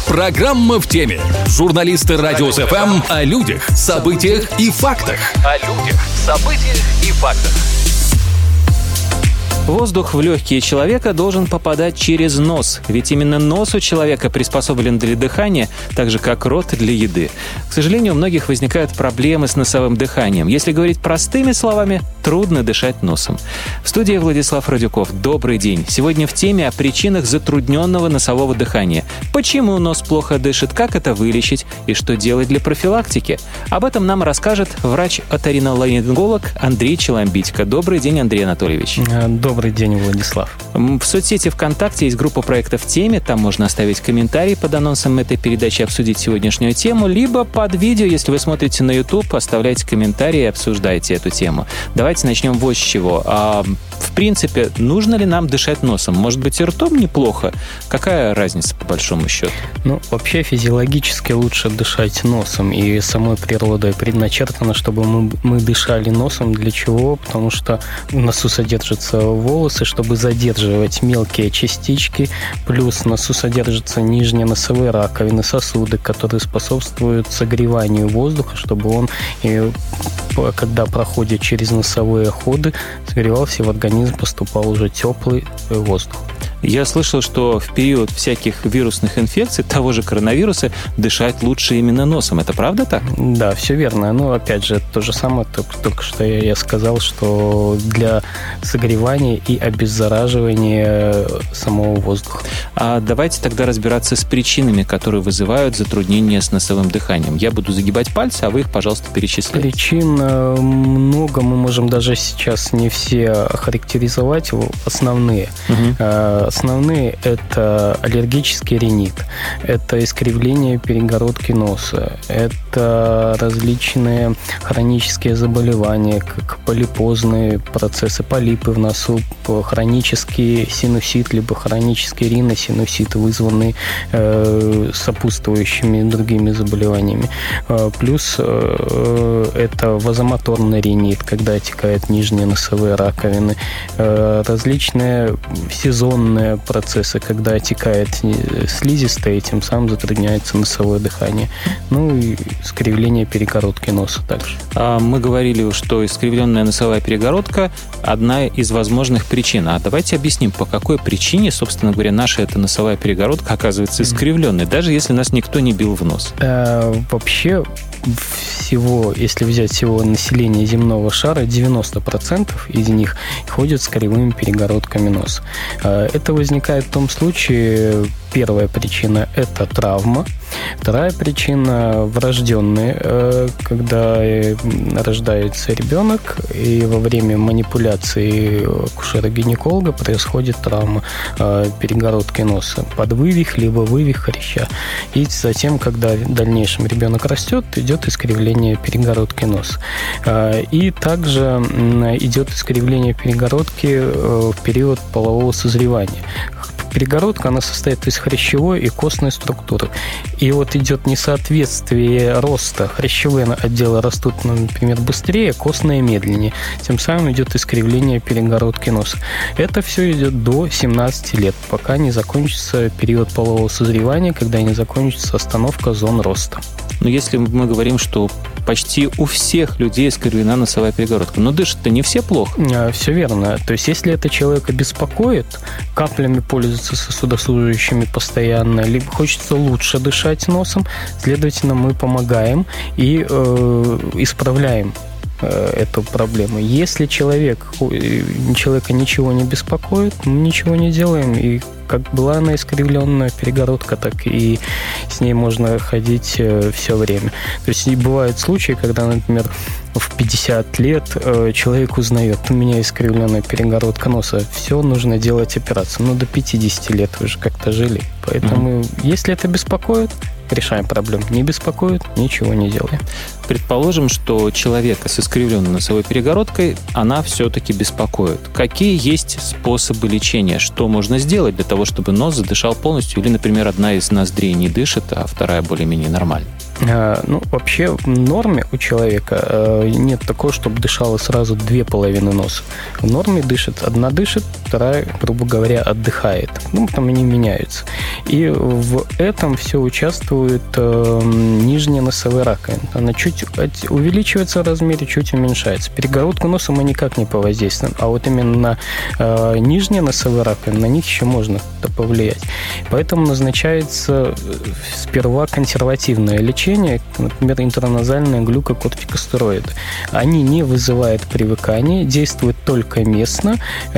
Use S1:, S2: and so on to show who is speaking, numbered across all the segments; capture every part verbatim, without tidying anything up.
S1: Программа в теме. Журналисты Радио СФМ о людях, событиях и фактах. О людях, событиях и фактах.
S2: Воздух в легкие человека должен попадать через нос, ведь именно нос у человека приспособлен для дыхания, так же как рот для еды. К сожалению, у многих возникают проблемы с носовым дыханием. Если говорить простыми словами, трудно дышать носом. В студии Владислав Радюков. Добрый день. Сегодня в теме о причинах затрудненного носового дыхания. Почему нос плохо дышит, как это вылечить и что делать для профилактики? Об этом нам расскажет врач-оториноларинголог Андрей Челомбитько. Добрый день, Андрей Анатольевич.
S3: Добрый день, Владислав.
S2: В соцсети ВКонтакте есть группа проекта «В теме». Там можно оставить комментарий под анонсом этой передачи, обсудить сегодняшнюю тему, либо под видео, если вы смотрите на YouTube, оставляйте комментарии и обсуждайте эту тему. Давайте начнем вот с чего. А, в принципе, нужно ли нам дышать носом? Может быть, и ртом неплохо? Какая разница, по большому счету?
S3: Ну, вообще, физиологически лучше дышать носом. И самой природой предначертано, чтобы мы, мы дышали носом. Для чего? Потому что в носу содержатся волосы, чтобы задерживать мелкие частички. Плюс в носу содержатся нижние носовые раковины, сосуды, которые способствуют согреванию воздуха, чтобы он, когда проходит через носовые ходы, согревался, и в организм поступал уже теплый воздух.
S2: Я слышал, что в период всяких вирусных инфекций, того же коронавируса, дышать лучше именно носом. Это правда так?
S3: Да, все верно. Ну, опять же, то же самое, только, только что я, я сказал, что для согревания и обеззараживания самого воздуха.
S2: А давайте тогда разбираться с причинами, которые вызывают затруднения с носовым дыханием. Я буду загибать пальцы, а вы их, пожалуйста, перечисляйте.
S3: Причин много, мы можем даже сейчас не все охарактеризовать, основные. Угу. Основные – это аллергический ринит, это искривление перегородки носа, это различные хронические заболевания, как полипозные процессы, полипы в носу, хронический синусит, либо хронический риносинусит, вызванный э, сопутствующими другими заболеваниями. Э, плюс э, это вазомоторный ринит, когда отекают нижние носовые раковины, э, различные сезонные процессы, когда отекает слизистая, и тем самым затрудняется носовое дыхание. Ну и искривление перегородки носа также.
S2: А мы говорили, что искривленная носовая перегородка – одна из возможных причин. А давайте объясним, по какой причине, собственно говоря, наша эта носовая перегородка оказывается искривленной, даже если нас никто не бил в нос.
S3: А, вообще, всего, если взять всего население земного шара, девяносто процентов из них ходят с кривыми перегородками носа. Это возникает в том случае, первая причина – это травма. Вторая причина – врожденная, когда рождается ребенок, и во время манипуляции акушера-гинеколога происходит травма перегородки носа, подвывих, либо вывих хряща. И затем, когда в дальнейшем ребенок растет, идет искривление перегородки носа. И также идет искривление перегородки в период полового созревания. Перегородка, она состоит из хрящевой и костной структуры. И вот идет несоответствие роста. Хрящевые отделы растут, например, быстрее, костные медленнее. Тем самым идет искривление перегородки носа. Это все идет до семнадцати лет, пока не закончится период полового созревания, когда не закончится остановка зон роста.
S2: Но если мы говорим, что почти у всех людей искривлена носовая перегородка, но дышат-то не все плохо.
S3: Все верно. То есть, если это человека беспокоит, каплями пользуется сосудослужащими постоянно, либо хочется лучше дышать носом, следовательно, мы помогаем и э, исправляем эту проблему. Если человек, человека ничего не беспокоит, мы ничего не делаем, и как была она искривленная перегородка, так и с ней можно ходить все время. То есть бывают случаи, когда, например, в пятьдесят лет человек узнает, у меня искривленная перегородка носа, все, нужно делать операцию. Но до пятидесяти лет вы же как-то жили. Поэтому, mm-hmm. если это беспокоит, решаем проблему. Не беспокоит, ничего не делаем.
S2: Предположим, что человека с искривленной носовой перегородкой, она все-таки беспокоит. Какие есть способы лечения? Что можно сделать для того, чтобы нос задышал полностью? Или, например, одна из ноздрей не дышит, а вторая более-менее нормально?
S3: Ну, вообще, в норме у человека нет такого, чтобы дышало сразу две половины носа. В норме дышит, одна дышит, вторая, грубо говоря, отдыхает. Ну, потом они меняются. И в этом все участвует э, нижняя носовая раковина. Она чуть увеличивается в размере, чуть уменьшается. Перегородку носа мы никак не повоздействуем, а вот именно на э, нижняя носовая раковина, на них еще можно повлиять. Поэтому назначается сперва консервативное лечение, например, интраназальные глюкокортикостероиды. Они не вызывают привыкания, действуют только местно.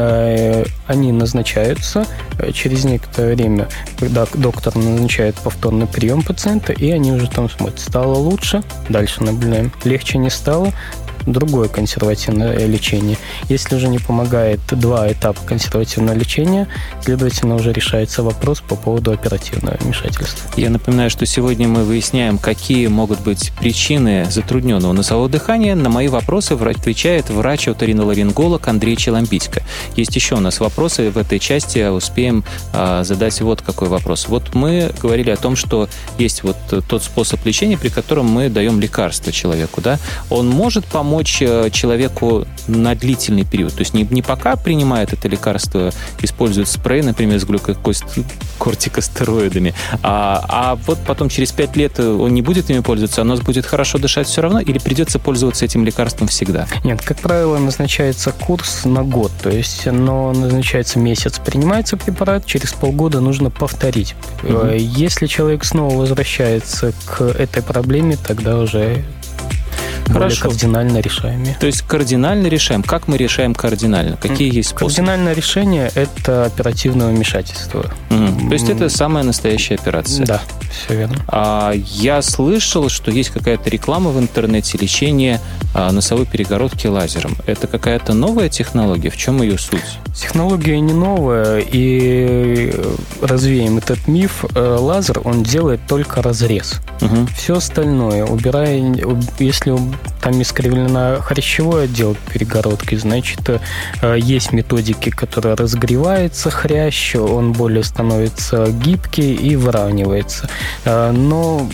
S3: Они назначаются через некоторое время, когда доктор назначает повторный прием пациента, и они уже там смотрят. Стало лучше, дальше наблюдаем. Легче не стало, другое консервативное лечение. Если уже не помогает два этапа консервативного лечения, следовательно, уже решается вопрос по поводу оперативного вмешательства.
S2: Я напоминаю, что сегодня мы выясняем, какие могут быть причины затрудненного носового дыхания. На мои вопросы отвечает врач-оториноларинголог Андрей Челомбитько. Есть еще у нас вопросы в этой части, успеем а, задать вот какой вопрос. Вот мы говорили о том, что есть вот тот способ лечения, при котором мы даем лекарство человеку, да? Он может помочь человеку на длительный период. То есть не, не пока принимает это лекарство, использует спрей, например, с глюкокортикостероидами, а, а вот потом через пять лет он не будет ими пользоваться, оно будет хорошо дышать все равно, или придется пользоваться этим лекарством всегда?
S3: Нет, как правило, назначается курс на год. То есть оно назначается месяц, принимается препарат, через полгода нужно повторить. Угу. Если человек снова возвращается к этой проблеме, тогда уже более
S2: Хорошо.
S3: Кардинально решаемые.
S2: То есть кардинально решаем. Как мы решаем кардинально? Какие есть способы?
S3: Кардинальное решение – это оперативное вмешательство.
S2: Mm. То есть это самая настоящая операция?
S3: Да, все верно.
S2: А я слышал, что есть какая-то реклама в интернете лечения а, носовой перегородки лазером. Это какая-то новая технология? В чем ее суть?
S3: Технология не новая, и развеем этот миф. Лазер, он делает только разрез.
S2: Угу.
S3: Все остальное, убирая, если там искривлена хрящевой отдел перегородки, значит, есть методики, которые разгревается хрящ, он более становится гибкий и выравнивается. Но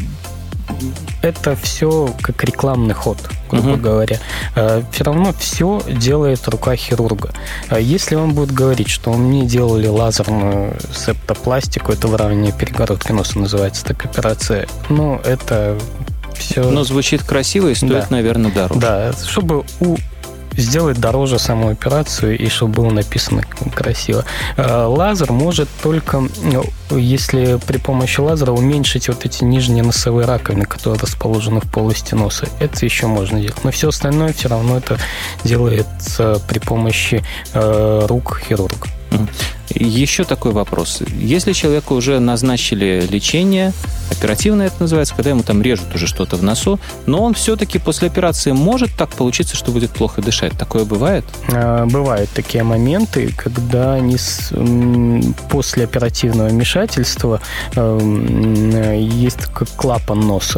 S3: это все как рекламный ход, грубо uh-huh. говоря. Все равно все делает рука хирурга. Если он будет говорить, что мне делали лазерную септопластику, это выравнивание перегородки носа называется, так операция, ну, это все...
S2: Но звучит красиво и стоит, да. наверное, дороже.
S3: Да, чтобы у сделать дороже саму операцию и чтобы было написано красиво. Лазер может только, если при помощи лазера уменьшить вот эти нижние носовые раковины, которые расположены в полости носа. Это еще можно делать. Но все остальное все равно это делается при помощи рук хирурга.
S2: Еще такой вопрос. Если человеку уже назначили лечение, оперативно это называется, когда ему там режут уже что-то в носу, но он все-таки после операции может так получиться, что будет плохо дышать. Такое бывает?
S3: Бывают такие моменты, когда они с, после оперативного вмешательства есть как клапан носа.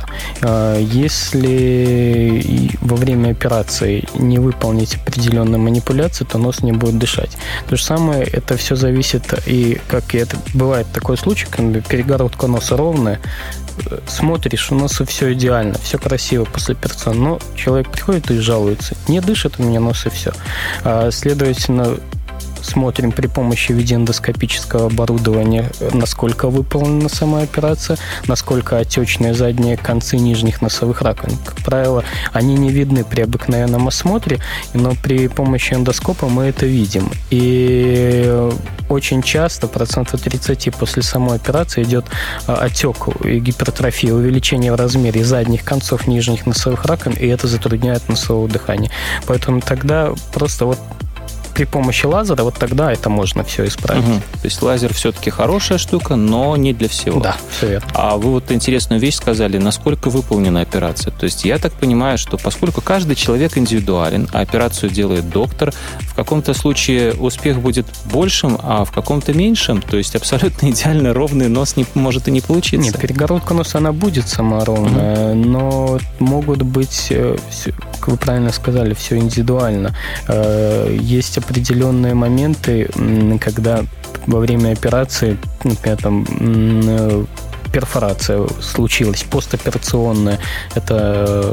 S3: Если во время операции не выполнить определенные манипуляции, то нос не будет дышать. То же самое, это все зависит, и как и это бывает такой случай, когда перегородка носа ровная, смотришь, у носа все идеально, все красиво после операции, но человек приходит и жалуется, не дышит у меня нос и все. А, следовательно, смотрим при помощи видеоэндоскопического оборудования, насколько выполнена сама операция, насколько отечные задние концы нижних носовых раковин. Как правило, они не видны при обыкновенном осмотре, но при помощи эндоскопа мы это видим. И очень часто, процентов тридцать после самой операции, идет отек и гипертрофия, увеличение в размере задних концов нижних носовых раковин, и это затрудняет носовое дыхание. Поэтому тогда просто вот при помощи лазера, вот тогда это можно все исправить.
S2: Угу. То есть лазер все-таки хорошая штука, но не для всего.
S3: Да, все верно.
S2: А вы вот интересную вещь сказали, насколько выполнена операция. То есть я так понимаю, что поскольку каждый человек индивидуален, а операцию делает доктор, в каком-то случае успех будет большим, а в каком-то меньшим, то есть абсолютно идеально ровный нос не, может и не получиться.
S3: Нет, перегородка носа, она будет сама ровная, угу. но могут быть, как вы правильно сказали, все индивидуально. Есть определенные моменты, когда во время операции, например, там перфорация случилась, постоперационная, это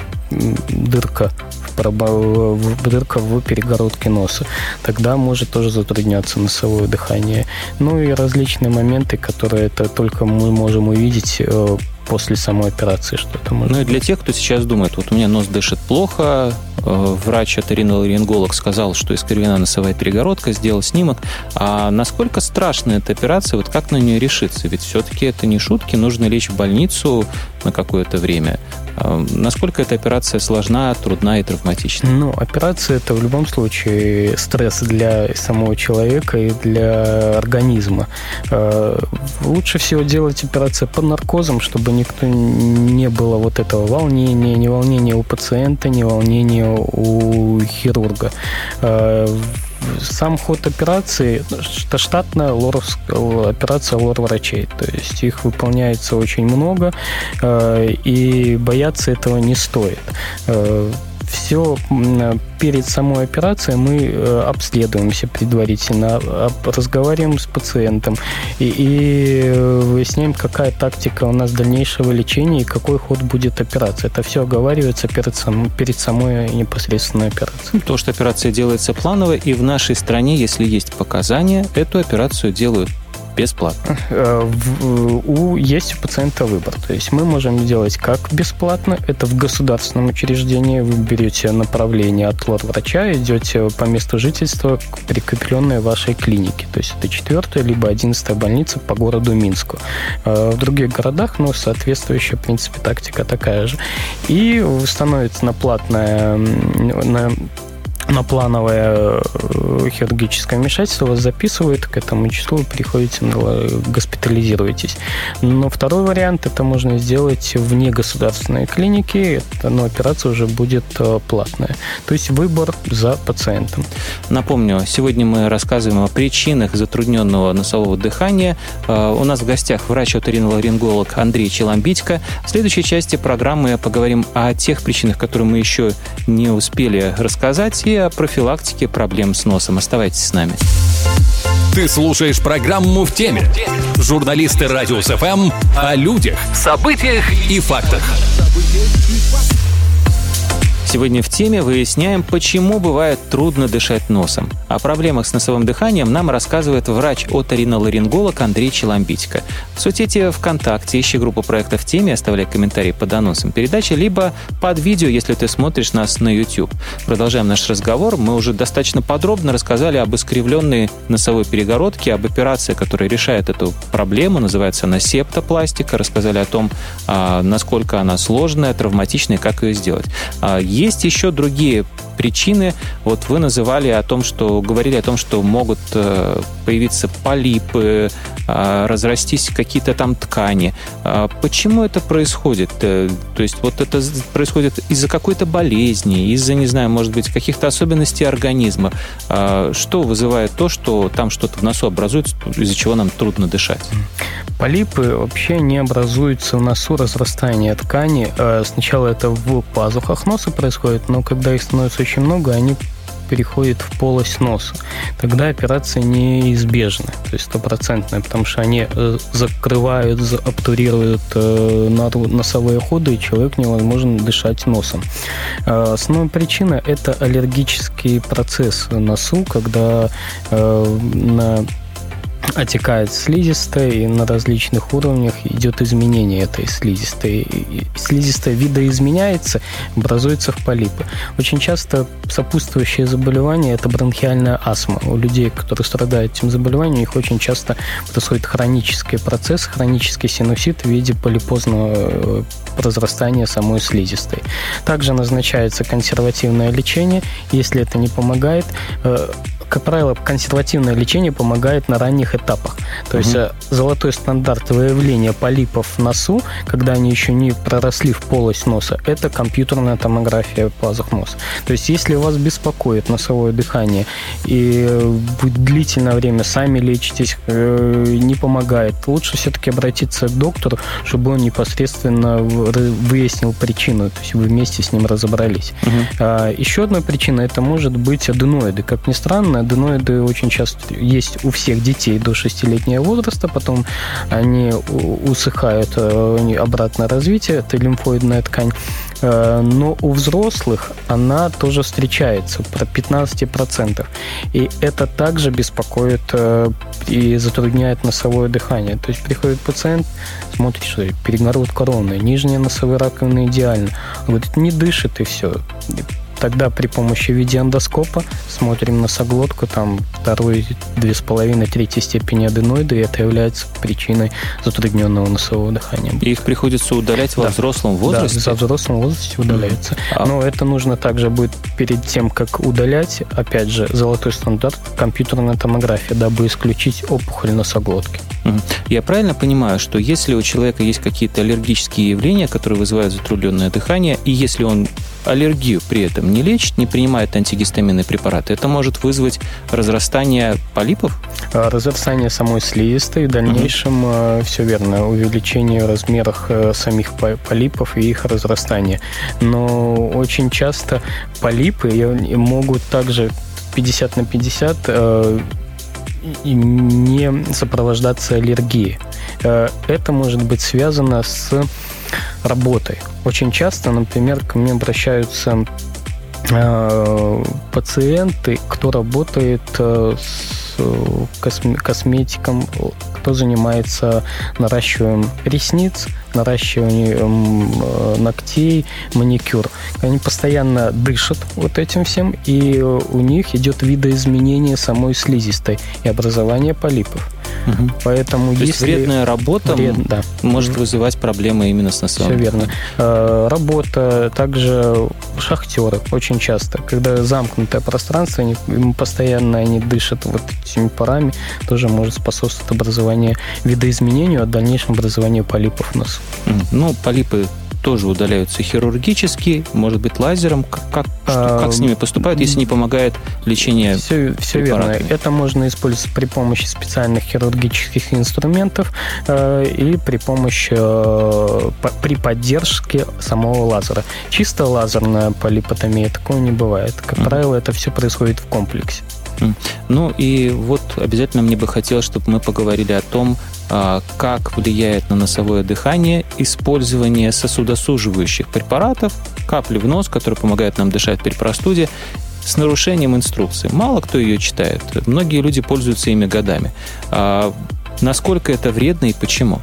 S3: дырка в, дырка в перегородке носа, тогда может тоже затрудняться носовое дыхание. Ну и различные моменты, которые это только мы можем увидеть после самой операции, что это может
S2: Ну и
S3: быть.
S2: для тех, кто сейчас думает, вот у меня нос дышит плохо, врач-оториноларинголог сказал, что искривлена носовая перегородка, сделал снимок. А насколько страшна эта операция, вот как на нее решиться? Ведь все-таки это не шутки, нужно лечь в больницу на какое-то время. Насколько эта операция сложна, трудна и травматична?
S3: Ну, операция – это в любом случае стресс для самого человека и для организма. Лучше всего делать операцию под наркозом, чтобы никто не было вот этого волнения, ни волнения у пациента, ни волнения у хирурга. Сам ход операции – это штатная лоровская операция лор-врачей. То есть их выполняется очень много, и бояться этого не стоит. Все перед самой операцией мы обследуемся предварительно, разговариваем с пациентом и, и выясняем, какая тактика у нас дальнейшего лечения и какой ход будет операции. Это все оговаривается перед, сам, перед самой непосредственной операцией.
S2: То, что операция делается планово, и в нашей стране, если есть показания, эту операцию делают бесплатно.
S3: У, есть у пациента выбор. То есть мы можем делать как бесплатно, это в государственном учреждении, вы берете направление от лор-врача, идете по месту жительства к прикрепленной вашей клинике. То есть это четвертая либо одиннадцатая больница по городу Минску. В других городах, ну, соответствующая, в принципе, тактика такая же. И становится на платное, на на плановое хирургическое вмешательство, вас записывают к этому числу, вы приходите, госпитализируетесь. Но второй вариант, это можно сделать вне государственной клиники, но операция уже будет платная. То есть выбор за пациентом.
S2: Напомню, сегодня мы рассказываем о причинах затрудненного носового дыхания. У нас в гостях врач-оториноларинголог Андрей Челомбитько. В следующей части программы поговорим о тех причинах, которые мы еще не успели рассказать, и о профилактике проблем с носом. Оставайтесь с нами.
S1: Ты слушаешь программу «В теме». Журналисты Радио СФМ о людях, событиях и фактах.
S2: Сегодня в теме выясняем, почему бывает трудно дышать носом. О проблемах с носовым дыханием нам рассказывает врач-оториноларинголог Андрей Челомбитько. В соцсети ВКонтакте ищи группу проекта «В теме», оставляй комментарии под анонсом передачи, либо под видео, если ты смотришь нас на YouTube. Продолжаем наш разговор. Мы уже достаточно подробно рассказали об искривленной носовой перегородке, об операции, которая решает эту проблему. Называется она септопластика. Рассказали о том, насколько она сложная, травматичная, как ее сделать. Есть еще другие причины. Вот вы называли о том, что говорили о том, что могут появиться полипы, разрастись какие-то там ткани. Почему это происходит? То есть вот это происходит из-за какой-то болезни, из-за, не знаю, может быть, каких-то особенностей организма. Что вызывает то, что там что-то в носу образуется, из-за чего нам трудно дышать?
S3: Полипы вообще не образуются в носу, разрастание ткани. Сначала это в пазухах носа происходит, но когда их становится очень много, они переходят в полость носа. Тогда операция неизбежна, то есть стопроцентная, потому что они закрывают, обтурируют носовые ходы, и человек невозможно дышать носом. Основная причина – это аллергический процесс в носу, когда на отекает слизистая, и на различных уровнях идет изменение этой слизистой. И слизистая видоизменяется, образуются в полипы. Очень часто сопутствующее заболевание – это бронхиальная астма. У людей, которые страдают этим заболеванием, у них очень часто происходит хронический процесс, хронический синусит в виде полипозного разрастания самой слизистой. Также назначается консервативное лечение. Если это не помогает, как правило, консервативное лечение помогает на ранних этапах. То есть угу. золотой стандарт выявления полипов в носу, когда они еще не проросли в полость носа, это компьютерная томография пазух носа. То есть если вас беспокоит носовое дыхание и вы длительное время сами лечитесь, не помогает, лучше все-таки обратиться к доктору, чтобы он непосредственно выяснил причину, то есть вы вместе с ним разобрались. Угу. Еще одна причина – это может быть аденоиды. Как ни странно, аденоиды очень часто есть у всех детей до шестилетнего возраста, потом они усыхают обратное развитие, это лимфоидная ткань. Но у взрослых она тоже встречается, про пятнадцать процентов. И это также беспокоит и затрудняет носовое дыхание. То есть приходит пациент, смотрит, что перегородка ровная, нижняя носовая раковина идеальна. Он говорит, не дышит и все. Тогда при помощи видеоэндоскопа смотрим носоглотку, там второй, две с половиной, третьей степени аденоида, и это является причиной затрудненного носового дыхания.
S2: И их приходится удалять во
S3: да.
S2: взрослом возрасте?
S3: Да, во взрослом возрасте удаляется. Mm-hmm. Но это нужно также будет перед тем, как удалять, опять же, золотой стандарт компьютерная томография, дабы исключить опухоль носоглотки.
S2: Mm-hmm. Я правильно понимаю, что если у человека есть какие-то аллергические явления, которые вызывают затрудненное дыхание, и если он аллергию при этом не лечит, не принимает антигистаминные препараты, это может вызвать разрастание полипов?
S3: Разрастание самой слизистой, в дальнейшем, uh-huh. все верно, увеличение в размерах самих полипов и их разрастание. Но очень часто полипы могут также пятьдесят на пятьдесят не сопровождаться аллергией. Это может быть связано с работой. Очень часто, например, ко мне обращаются э, пациенты, кто работает э, с косме- косметиком, кто занимается наращиванием ресниц, наращиванием э, ногтей, маникюр. Они постоянно дышат вот этим всем, и у них идет видоизменение самой слизистой и образование полипов. Угу. Поэтому
S2: То
S3: если
S2: есть вредная работа вред, да. может угу. вызывать проблемы именно с носовым.
S3: Все верно. Работа, также шахтеры очень часто, когда замкнутое пространство, они, постоянно они дышат вот этими парами, тоже может способствовать образованию видоизменению, а дальнейшему образованию полипов в носу.
S2: Ну, полипы тоже удаляются хирургически, может быть, лазером. Как, как, что, как с ними поступают, если не помогает лечение
S3: Все, все верно. Это можно использовать при помощи специальных хирургических инструментов э, или при помощи, э, по, при поддержке самого лазера. Чисто лазерная полипотомия такого не бывает. Как mm-hmm. правило, это все происходит в комплексе.
S2: Ну и вот обязательно мне бы хотелось, чтобы мы поговорили о том, как влияет на носовое дыхание использование сосудосуживающих препаратов, капли в нос, которые помогают нам дышать при простуде, с нарушением инструкции. Мало кто ее читает. Многие люди пользуются ими годами. А насколько это вредно и почему?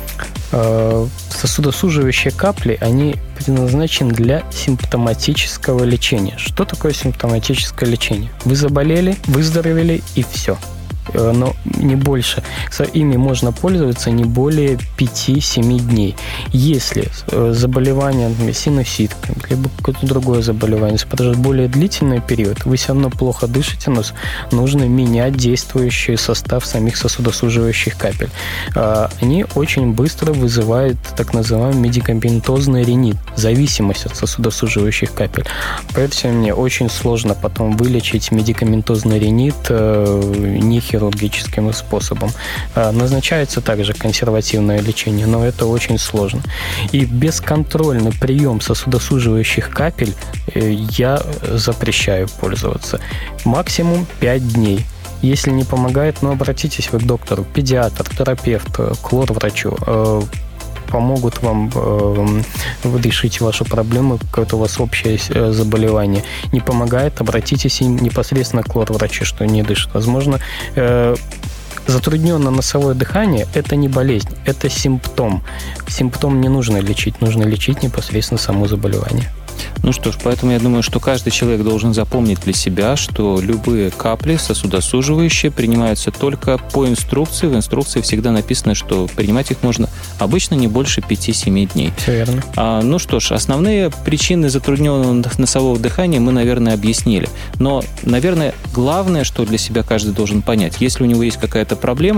S3: Сосудосуживающие капли, они предназначены для симптоматического лечения. Что такое симптоматическое лечение? Вы заболели, выздоровели и все. Но не больше. Ими можно пользоваться не более пяти-семи дней. Если заболевание, например, синусит, либо какое-то другое заболевание продолжает более длительный период, вы все равно плохо дышите нос, нужно менять действующий состав самих сосудосуживающих капель. Они очень быстро вызывают так называемый медикаментозный ринит, зависимость от сосудосуживающих капель. Поэтому мне очень сложно потом вылечить медикаментозный ринит не хирургическим способом. Назначается также консервативное лечение, но это очень сложно. И бесконтрольный прием сосудосуживающих капель я запрещаю пользоваться. Максимум пять дней. Если не помогает, ну, обратитесь вы к доктору, педиатру, терапевту, к лор-врачу. Помогут вам э, решить вашу проблему, какое-то у вас общее заболевание. Не помогает, обратитесь непосредственно к лор-врачу, что не дышит. Возможно, э, затрудненное носовое дыхание – это не болезнь, это симптом. Симптом не нужно лечить, нужно лечить непосредственно само заболевание.
S2: Ну что ж, поэтому я думаю, что каждый человек должен запомнить для себя, что любые капли сосудосуживающие принимаются только по инструкции. В инструкции всегда написано, что принимать их можно обычно не больше пяти-семи дней.
S3: Все верно.
S2: А, ну что ж, основные причины затрудненного носового дыхания мы, наверное, объяснили. Но, наверное, главное, что для себя каждый должен понять, если у него есть какая-то проблема,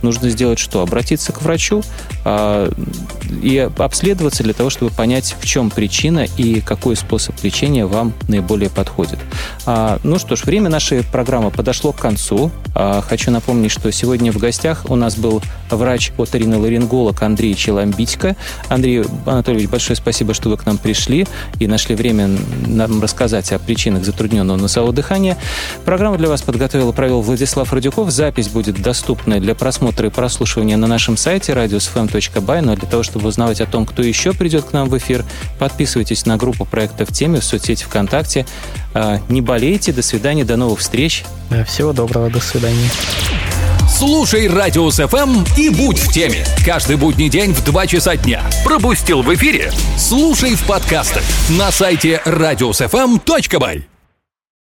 S2: нужно сделать что? Обратиться к врачу э, и обследоваться для того, чтобы понять, в чем причина и какой способ лечения вам наиболее подходит. А, ну что ж, время нашей программы подошло к концу. А, хочу напомнить, что сегодня в гостях у нас был врач-оториноларинголог Андрей Челомбитько. Андрей Анатольевич, большое спасибо, что вы к нам пришли и нашли время нам рассказать о причинах затрудненного носового дыхания. Программу для вас подготовил и провел Владислав Радюков. Запись будет доступна для просмотра и прослушивания на нашем сайте радиус эф эм точка бай. Но для того, чтобы узнавать о том, кто еще придет к нам в эфир, подписывайтесь на группу проекта «В теме» в соцсети ВКонтакте. Не болейте. До свидания. До новых встреч.
S3: Всего доброго. До свидания.
S1: Слушай Радиус эф эм и будь в теме. Каждый будний день в два часа дня. Пропустил в эфире? Слушай в подкастах на сайте радиус эф эм точка бай.